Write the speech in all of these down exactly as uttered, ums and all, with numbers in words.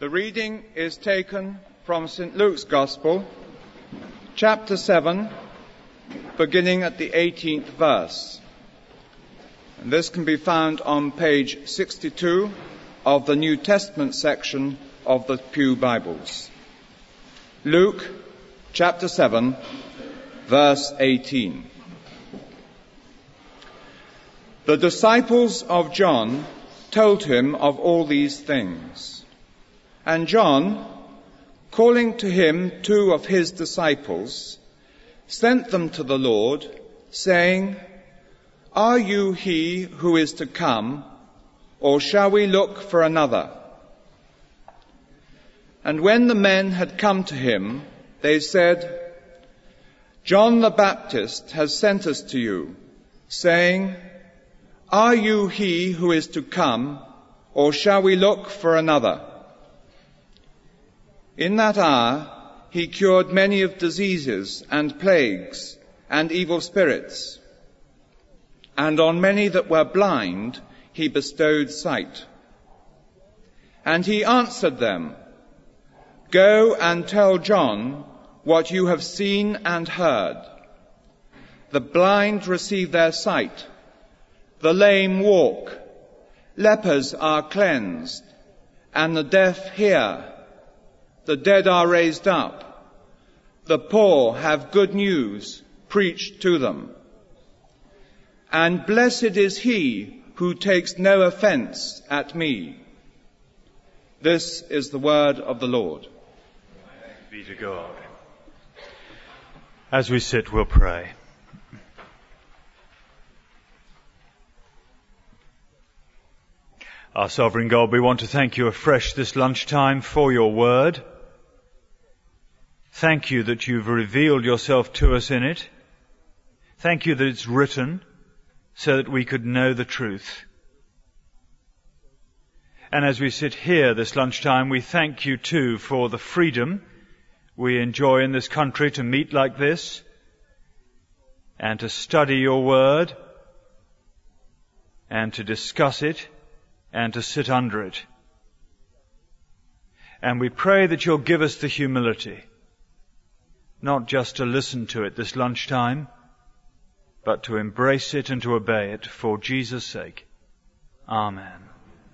The reading is taken from Saint Luke's Gospel, chapter seven, beginning at the eighteenth verse. And this can be found on page sixty-two of the New Testament section of the Pew Bibles. Luke, chapter seven, verse eighteen. The disciples of John told him of all these things. And John, calling to him two of his disciples, sent them to the Lord, saying, "Are you he who is to come, or shall we look for another?" And when the men had come to him, they said, "John the Baptist has sent us to you, saying, 'Are you he who is to come, or shall we look for another?' In that hour he cured many of diseases and plagues and evil spirits, and on many that were blind he bestowed sight. And he answered them, 'Go and tell John what you have seen and heard. The blind receive their sight, the lame walk, lepers are cleansed, and the deaf hear. The dead are raised up, the poor have good news preached to them. And blessed is he who takes no offense at me.' This is the word of the Lord." Thanks be to God. As we sit, we'll pray. Our sovereign God, we want to thank you afresh this lunchtime for your word. Thank you that you've revealed yourself to us in it. Thank you that it's written so that we could know the truth. And as we sit here this lunchtime, we thank you too for the freedom we enjoy in this country to meet like this and to study your word and to discuss it and to sit under it. And we pray that you'll give us the humility, not just to listen to it this lunchtime, but to embrace it and to obey it for Jesus' sake. Amen.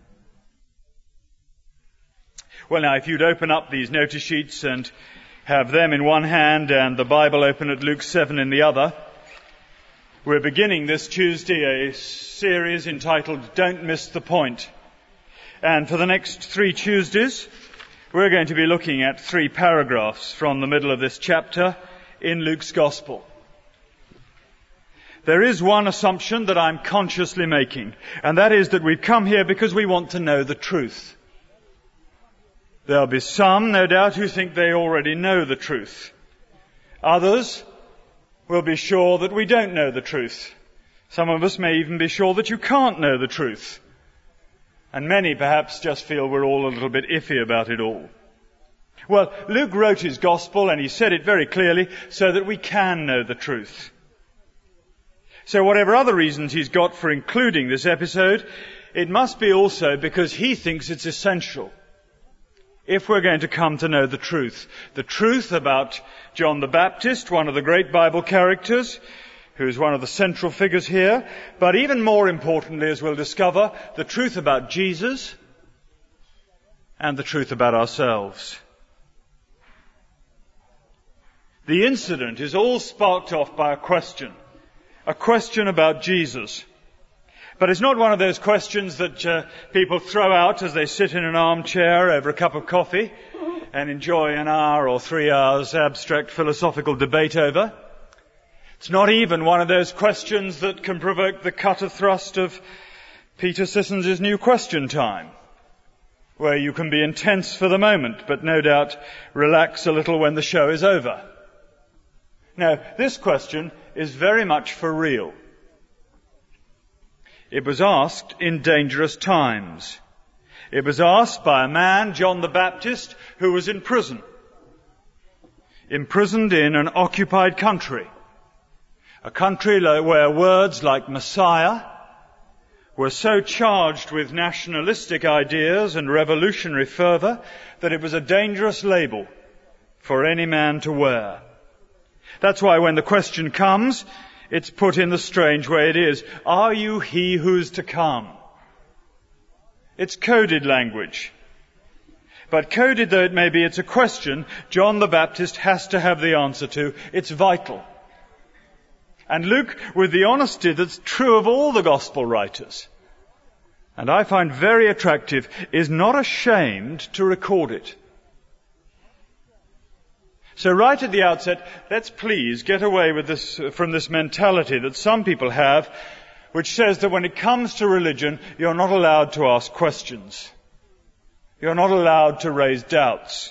Well, now, if you'd open up these notice sheets and have them in one hand and the Bible open at Luke seven in the other, we're beginning this Tuesday a series entitled Don't Miss the Point. And for the next three Tuesdays, we're going to be looking at three paragraphs from the middle of this chapter in Luke's Gospel. There is one assumption that I'm consciously making, and that is that we've come here because we want to know the truth. There'll be some, no doubt, who think they already know the truth. Others will be sure that we don't know the truth. Some of us may even be sure that you can't know the truth. And many perhaps just feel we're all a little bit iffy about it all. Well, Luke wrote his gospel, and he said it very clearly, so that we can know the truth. So whatever other reasons he's got for including this episode, it must be also because he thinks it's essential if we're going to come to know the truth. The truth about John the Baptist, one of the great Bible characters, who's one of the central figures here, but even more importantly, as we'll discover, the truth about Jesus and the truth about ourselves. The incident is all sparked off by a question, a question about Jesus. But it's not one of those questions that uh, people throw out as they sit in an armchair over a cup of coffee and enjoy an hour or three hours abstract philosophical debate over. It's not even one of those questions that can provoke the cut of thrust of Peter Sissons' New Question Time, where you can be intense for the moment, but no doubt relax a little when the show is over. No, this question is very much for real. It was asked in dangerous times. It was asked by a man, John the Baptist, who was in prison. Imprisoned in an occupied country. A country where words like Messiah were so charged with nationalistic ideas and revolutionary fervour that it was a dangerous label for any man to wear. That's why when the question comes, it's put in the strange way it is. Are you he who's to come? It's coded language. But coded though it may be, it's a question John the Baptist has to have the answer to. It's vital. And Luke, with the honesty that's true of all the gospel writers, and I find very attractive, is not ashamed to record it. So right at the outset, let's please get away with this, from this mentality that some people have, which says that when it comes to religion, you're not allowed to ask questions. You're not allowed to raise doubts.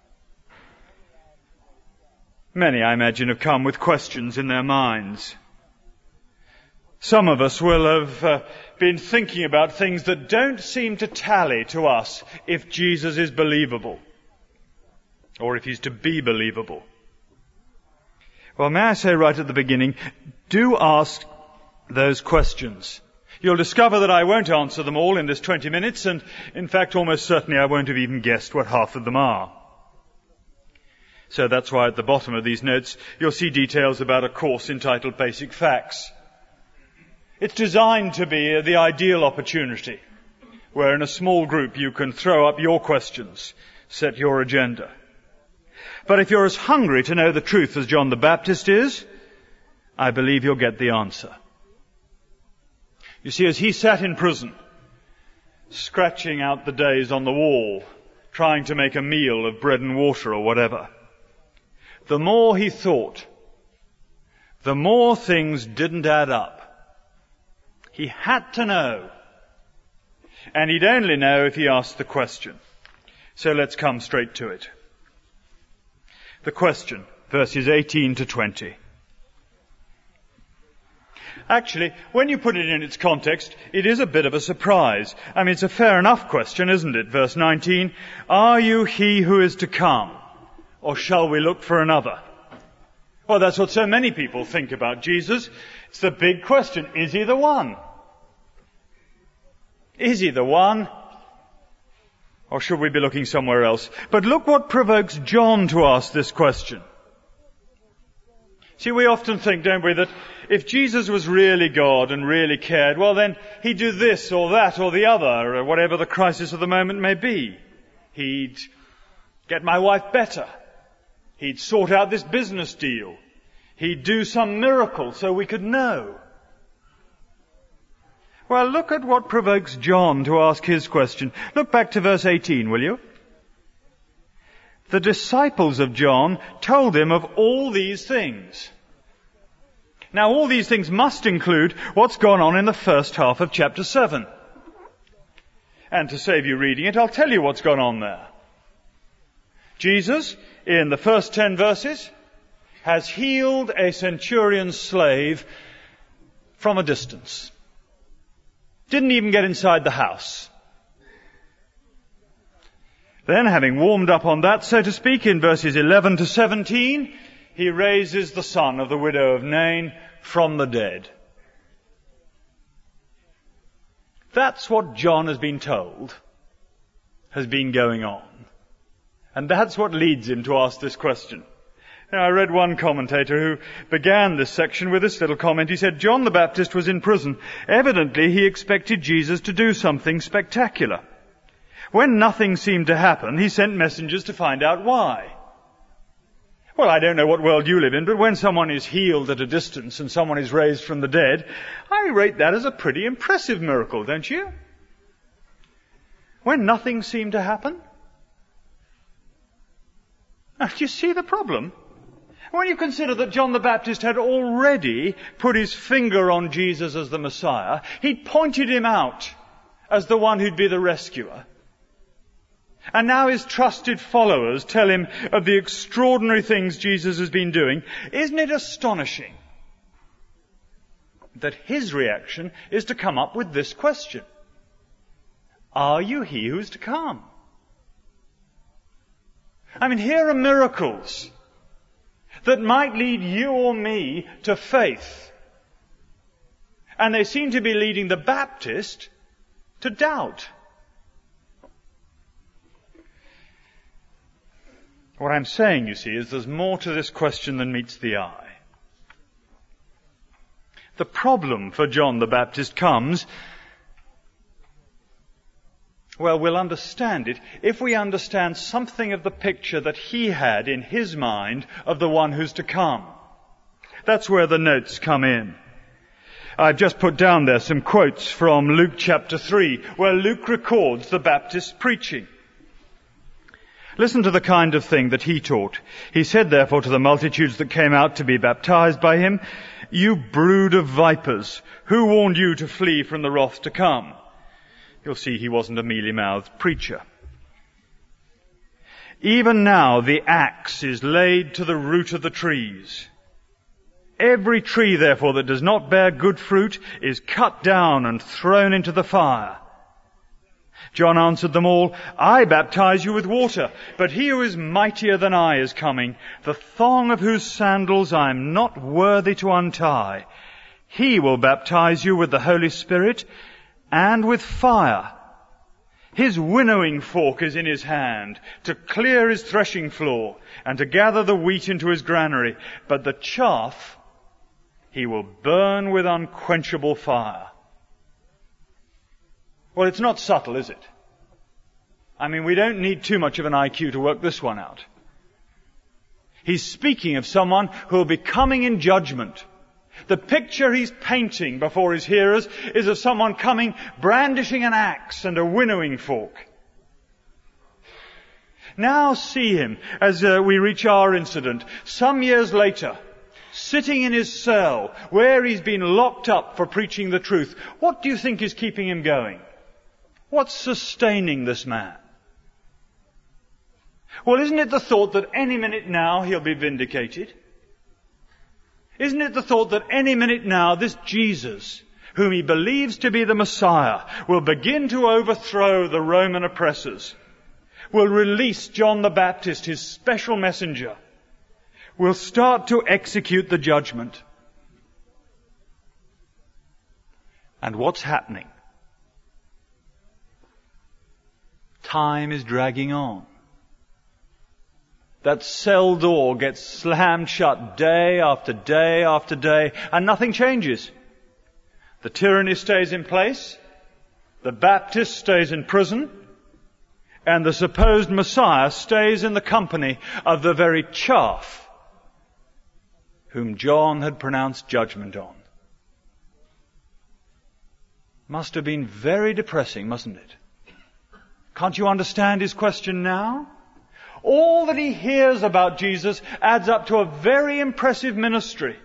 Many, I imagine, have come with questions in their minds. Some of us will have uh, been thinking about things that don't seem to tally to us if Jesus is believable, or if he's to be believable. Well, may I say right at the beginning, do ask those questions. You'll discover that I won't answer them all in this twenty minutes, and in fact almost certainly I won't have even guessed what half of them are. So that's why at the bottom of these notes you'll see details about a course entitled Basic Facts. It's designed to be the ideal opportunity where in a small group you can throw up your questions, set your agenda. But if you're as hungry to know the truth as John the Baptist is, I believe you'll get the answer. You see, as he sat in prison, scratching out the days on the wall, trying to make a meal of bread and water or whatever, the more he thought, the more things didn't add up. He had to know. And he'd only know if he asked the question. So let's come straight to it. The question, verses eighteen to twenty. Actually, when you put it in its context, it is a bit of a surprise. I mean, it's a fair enough question, isn't it? Verse nineteen, are you he who is to come, or shall we look for another? Well, that's what so many people think about Jesus. It's the big question. Is he the one? Is he the one? Or should we be looking somewhere else? But look what provokes John to ask this question. See, we often think, don't we, that if Jesus was really God and really cared, well then he'd do this or that or the other, or whatever the crisis of the moment may be. He'd get my wife better. He'd sort out this business deal. He'd do some miracle so we could know. Well, look at what provokes John to ask his question. Look back to verse eighteen, will you? The disciples of John told him of all these things. Now, all these things must include what's gone on in the first half of chapter seven. And to save you reading it, I'll tell you what's gone on there. Jesus, in the first ten verses, has healed a centurion's slave from a distance. Didn't even get inside the house. Then, having warmed up on that, so to speak, in verses eleven to seventeen, he raises the son of the widow of Nain from the dead. That's what John has been told has been going on. And that's what leads him to ask this question. Now, I read one commentator who began this section with this little comment. He said, John the Baptist was in prison. Evidently, he expected Jesus to do something spectacular. When nothing seemed to happen, he sent messengers to find out why. Well, I don't know what world you live in, but when someone is healed at a distance and someone is raised from the dead, I rate that as a pretty impressive miracle, don't you? When nothing seemed to happen? Now, do you see the problem? When you consider that John the Baptist had already put his finger on Jesus as the Messiah, he'd pointed him out as the one who'd be the rescuer. And now his trusted followers tell him of the extraordinary things Jesus has been doing. Isn't it astonishing that his reaction is to come up with this question? Are you he who is to come? I mean, here are miracles that might lead you or me to faith. And they seem to be leading the Baptist to doubt. What I'm saying, you see, is there's more to this question than meets the eye. The problem for John the Baptist comes, well, we'll understand it if we understand something of the picture that he had in his mind of the one who's to come. That's where the notes come in. I've just put down there some quotes from Luke chapter three, where Luke records the Baptist's preaching. Listen to the kind of thing that he taught. He said, therefore, to the multitudes that came out to be baptized by him, "You brood of vipers, who warned you to flee from the wrath to come?" You'll see he wasn't a mealy-mouthed preacher. "Even now the axe is laid to the root of the trees. Every tree, therefore, that does not bear good fruit is cut down and thrown into the fire." John answered them all, "I baptize you with water, but he who is mightier than I is coming, the thong of whose sandals I am not worthy to untie. He will baptize you with the Holy Spirit and with fire. His winnowing fork is in his hand, to clear his threshing floor and to gather the wheat into his granary, but the chaff he will burn with unquenchable fire." Well, it's not subtle, is it? I mean, we don't need too much of an I Q to work this one out. He's speaking of someone who will be coming in judgment. The picture he's painting before his hearers is of someone coming brandishing an axe and a winnowing fork. Now see him, as uh, we reach our incident, some years later, sitting in his cell, where he's been locked up for preaching the truth. What do you think is keeping him going? What's sustaining this man? Well, isn't it the thought that any minute now he'll be vindicated? Isn't it the thought that any minute now this Jesus, whom he believes to be the Messiah, will begin to overthrow the Roman oppressors, will release John the Baptist, his special messenger, will start to execute the judgment? And what's happening? Time is dragging on. That cell door gets slammed shut day after day after day, and nothing changes. The tyranny stays in place, the Baptist stays in prison, and the supposed Messiah stays in the company of the very chaff whom John had pronounced judgment on. Must have been very depressing, mustn't it? Can't you understand his question now? All that he hears about Jesus adds up to a very impressive ministry,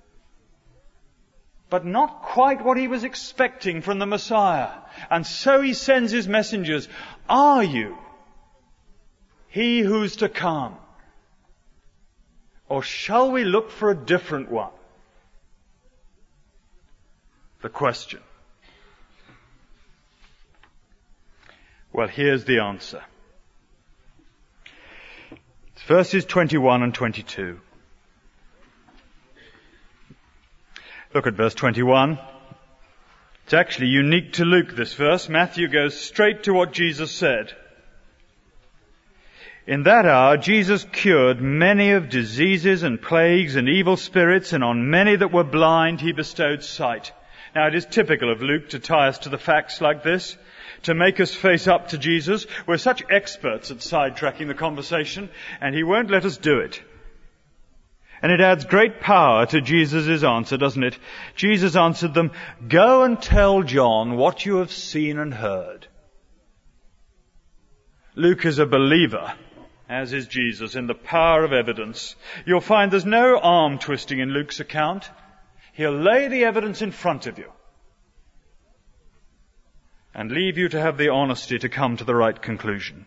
but not quite what he was expecting from the Messiah. And so he sends his messengers, "Are you he who's to come? Or shall we look for a different one?" The question. Well, here's the answer. It's verses twenty-one and twenty-two. Look at verse twenty-one. It's actually unique to Luke, this verse. Matthew goes straight to what Jesus said. "In that hour Jesus cured many of diseases and plagues and evil spirits, and on many that were blind he bestowed sight." Now, it is typical of Luke to tie us to the facts like this, to make us face up to Jesus. We're such experts at sidetracking the conversation, and he won't let us do it. And it adds great power to Jesus' answer, doesn't it? Jesus answered them, "Go and tell John what you have seen and heard." Luke is a believer, as is Jesus, in the power of evidence. You'll find there's no arm twisting in Luke's account. He'll lay the evidence in front of you and leave you to have the honesty to come to the right conclusion.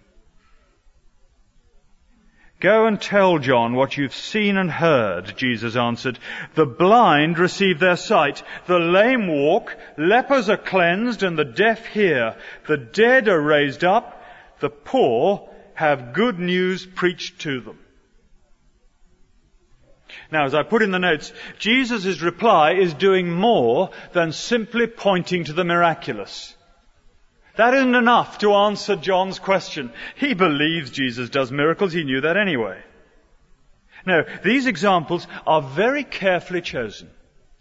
"Go and tell John what you've seen and heard," Jesus answered. "The blind receive their sight, the lame walk, lepers are cleansed, and the deaf hear. The dead are raised up, the poor have good news preached to them." Now, as I put in the notes, Jesus' reply is doing more than simply pointing to the miraculous. That isn't enough to answer John's question. He believes Jesus does miracles. He knew that anyway. No, these examples are very carefully chosen.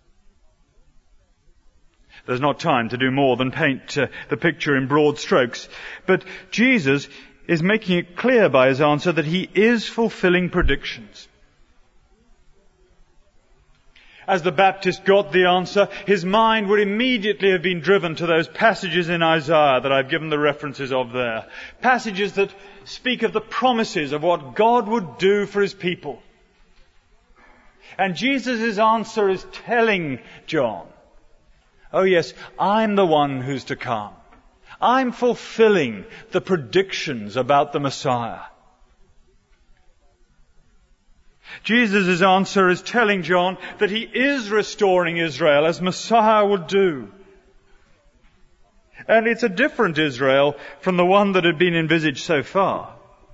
There's not time to do more than paint uh, the picture in broad strokes. But Jesus is making it clear by his answer that he is fulfilling predictions. As the Baptist got the answer, his mind would immediately have been driven to those passages in Isaiah that I've given the references of there. Passages that speak of the promises of what God would do for his people. And Jesus' answer is telling John, oh yes, I'm the one who's to come. I'm fulfilling the predictions about the Messiah. Jesus' answer is telling John that he is restoring Israel as Messiah would do. And it's a different Israel from the one that had been envisaged so far.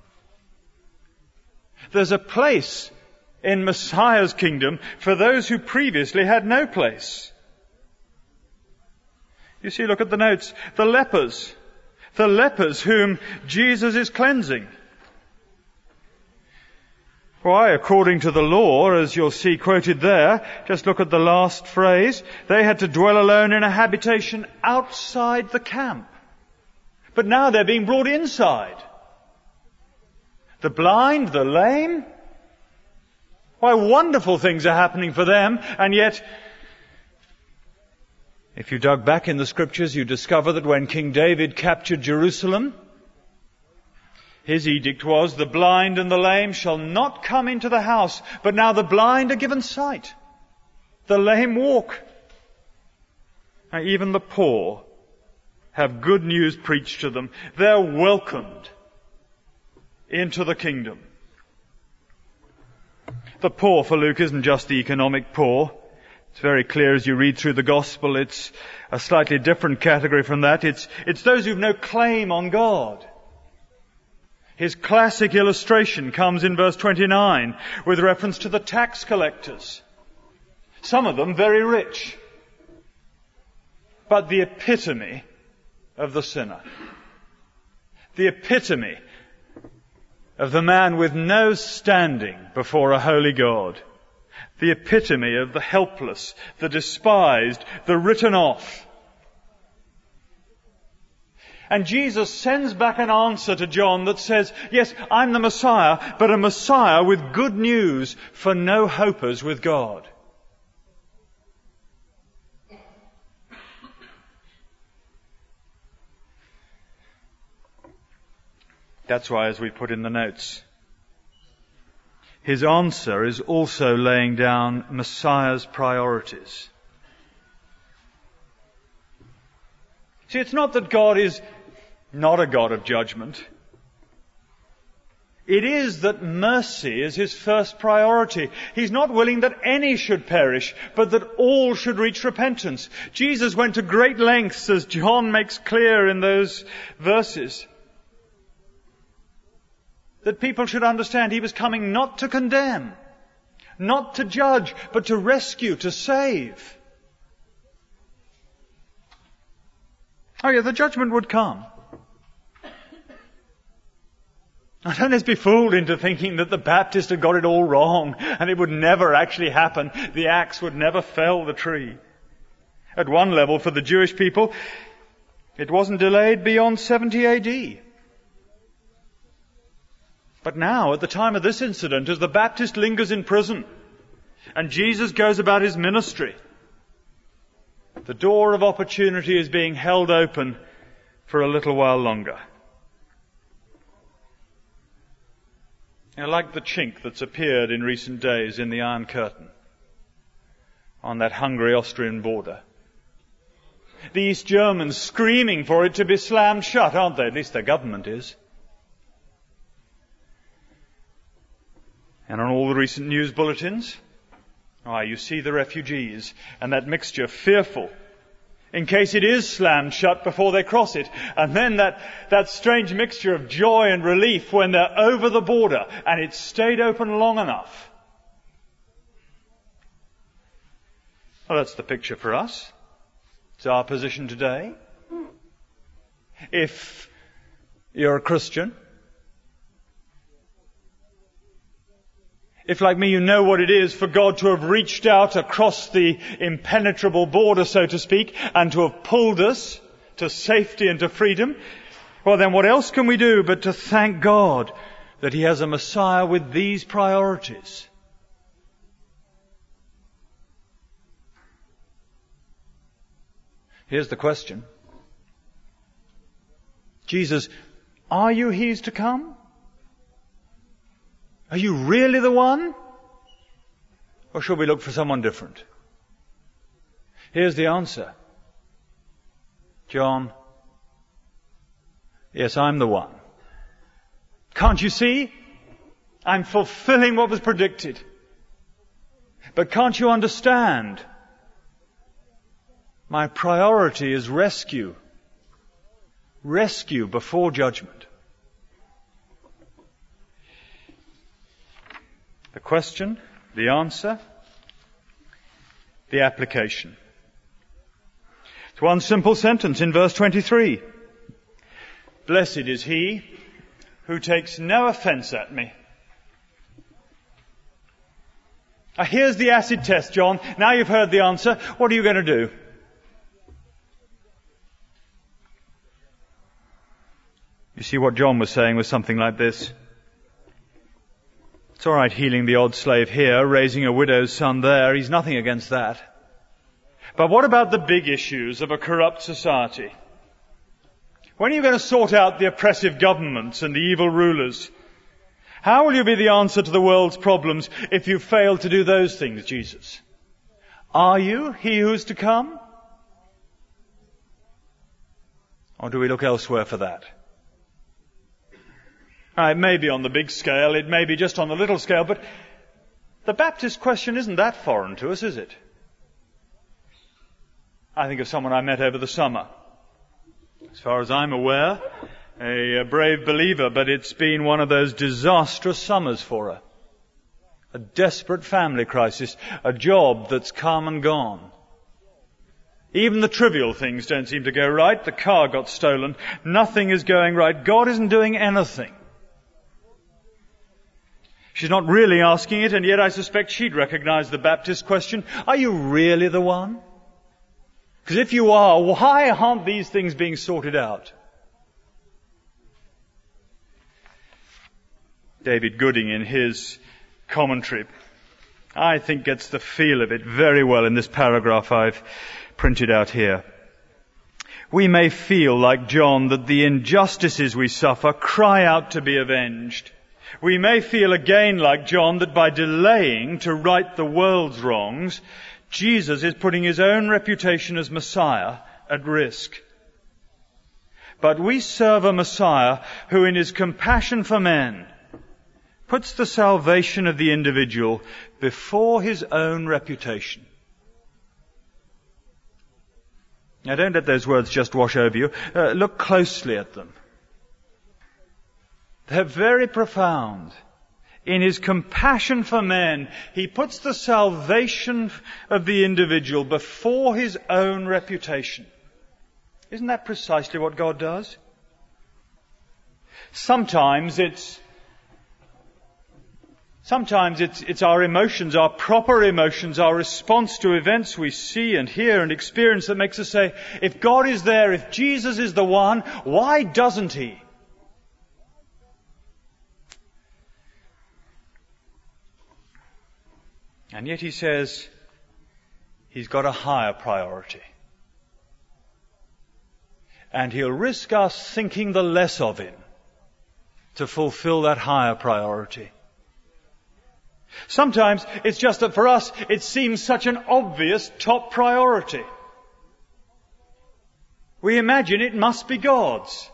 There's a place in Messiah's kingdom for those who previously had no place. You see, look at the notes. The lepers. The lepers whom Jesus is cleansing. Why, according to the law, as you'll see quoted there, just look at the last phrase, they had to dwell alone in a habitation outside the camp. But now they're being brought inside. The blind, the lame. Why, wonderful things are happening for them, and yet, if you dug back in the scriptures, you discover that when King David captured Jerusalem, his edict was, the blind and the lame shall not come into the house, but now the blind are given sight. The lame walk. Now, even the poor have good news preached to them. They're welcomed into the kingdom. The poor for Luke isn't just the economic poor. It's very clear as you read through the gospel. It's a slightly different category from that. It's, it's those who've no claim on God. His classic illustration comes in verse twenty-nine with reference to the tax collectors. Some of them very rich, but the epitome of the sinner. The epitome of the man with no standing before a holy God. The epitome of the helpless, the despised, the written off. And Jesus sends back an answer to John that says, yes, I'm the Messiah, but a Messiah with good news for no hopers with God. That's why, as we put in the notes, his answer is also laying down Messiah's priorities. See, it's not that God is not a God of judgment. It is that mercy is his first priority. He's not willing that any should perish, but that all should reach repentance. Jesus went to great lengths, as John makes clear in those verses, that people should understand he was coming not to condemn, not to judge, but to rescue, to save. Oh yeah, the judgment would come. Now, don't let's be fooled into thinking that the Baptist had got it all wrong and it would never actually happen. The axe would never fell the tree. At one level, for the Jewish people, it wasn't delayed beyond seventy A D. But now, at the time of this incident, as the Baptist lingers in prison and Jesus goes about his ministry, the door of opportunity is being held open for a little while longer. Now, like the chink that's appeared in recent days in the Iron Curtain on that Hungary-Austrian border. The East Germans screaming for it to be slammed shut, aren't they? At least their government is. And on all the recent news bulletins, ah, you see the refugees and that mixture, fearful, in case it is slammed shut before they cross it. And then that, that strange mixture of joy and relief when they're over the border and it's stayed open long enough Well, that's the picture for us. It's our position today. If you're a Christian, if, like me, you know what it is for God to have reached out across the impenetrable border, so to speak, and to have pulled us to safety and to freedom, well, then what else can we do but to thank God that He has a Messiah with these priorities? Here's the question. Jesus, are you He's to come? Are you really the one? Or should we look for someone different? Here's the answer. John, yes, I'm the one. Can't you see? I'm fulfilling what was predicted. But can't you understand? My priority is rescue. Rescue before judgment. The question, the answer, the application. It's one simple sentence in verse twenty-three. Blessed is he who takes no offense at me. Now, here's the acid test, John. Now you've heard the answer. What are you going to do? You see, what John was saying was something like this. It's all right healing the odd slave here, raising a widow's son there. He's nothing against that. But what about the big issues of a corrupt society? When are you going to sort out the oppressive governments and the evil rulers? How will you be the answer to the world's problems if you fail to do those things, Jesus? Are you He who's to come? Or do we look elsewhere for that? Uh, it may be on the big scale, it may be just on the little scale, but the Baptist question isn't that foreign to us, is it? I think of someone I met over the summer. As far as I'm aware, a, a brave believer, but it's been one of those disastrous summers for her. A desperate family crisis, a job that's come and gone. Even the trivial things don't seem to go right. The car got stolen. Nothing is going right. God isn't doing anything. She's not really asking it, and yet I suspect she'd recognize the Baptist question. Are you really the one? Because if you are, why aren't these things being sorted out? David Gooding, in his commentary, I think gets the feel of it very well in this paragraph I've printed out here. We may feel like John that the injustices we suffer cry out to be avenged. We may feel again like John that by delaying to right the world's wrongs, Jesus is putting his own reputation as Messiah at risk. But we serve a Messiah who in his compassion for men puts the salvation of the individual before his own reputation. Now don't let those words just wash over you. Uh, look closely at them. They're very profound. In his compassion for men, he puts the salvation of the individual before his own reputation. Isn't that precisely what God does? Sometimes it's Sometimes it's, it's our emotions, our proper emotions, our response to events we see and hear and experience that makes us say, if God is there, if Jesus is the one, why doesn't he? And yet he says he's got a higher priority. And he'll risk us thinking the less of him to fulfill that higher priority. Sometimes it's just that for us it seems such an obvious top priority. We imagine it must be God's.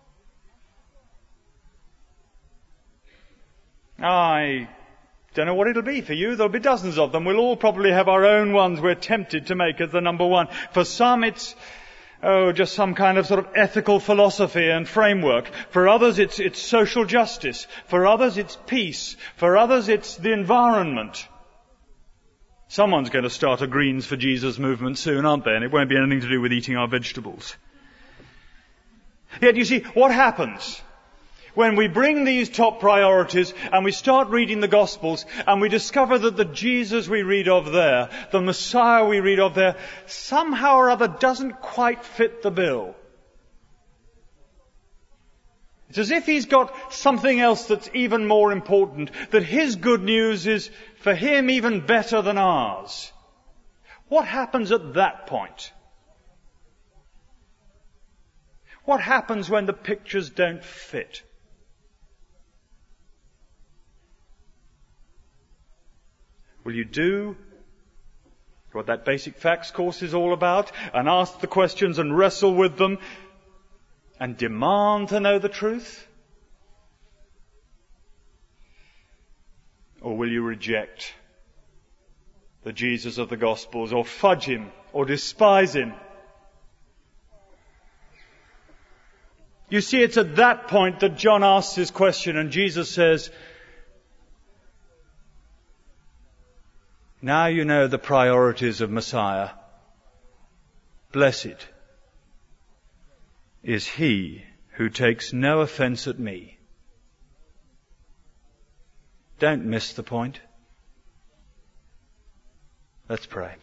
I don't know what it'll be for you. There'll be dozens of them. We'll all probably have our own ones we're tempted to make as the number one. For some it's Oh, just some kind of sort of ethical philosophy and framework. For others, it's, it's social justice. For others, it's peace. For others, it's the environment. Someone's going to start a Greens for Jesus movement soon, aren't they? And it won't be anything to do with eating our vegetables. Yet you see, what happens when we bring these top priorities and we start reading the Gospels and we discover that the Jesus we read of there, the Messiah we read of there, somehow or other doesn't quite fit the bill. It's as if he's got something else that's even more important, that his good news is for him even better than ours. What happens at that point? What happens when the pictures don't fit? Will you do what that basic facts course is all about and ask the questions and wrestle with them and demand to know the truth? Or will you reject the Jesus of the Gospels, or fudge him, or despise him? You see, it's at that point that John asks his question, and Jesus says, now you know the priorities of Messiah. Blessed is he who takes no offense at me. Don't miss the point. Let's pray.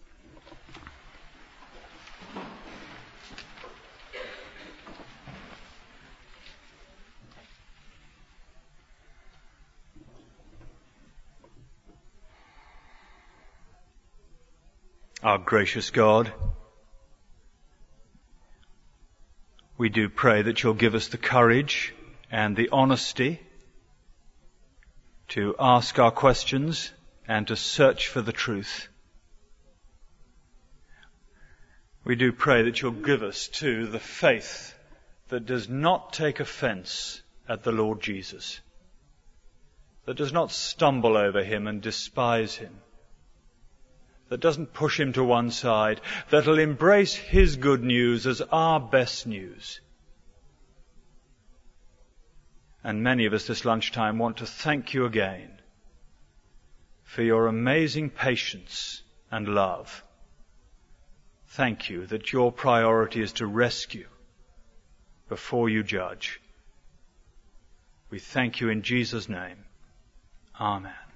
Our gracious God, we do pray that you'll give us the courage and the honesty to ask our questions and to search for the truth. We do pray that you'll give us, too, the faith that does not take offense at the Lord Jesus, that does not stumble over him and despise him, that doesn't push him to one side, that will embrace his good news as our best news. And many of us this lunchtime want to thank you again for your amazing patience and love. Thank you that your priority is to rescue before you judge. We thank you in Jesus' name. Amen.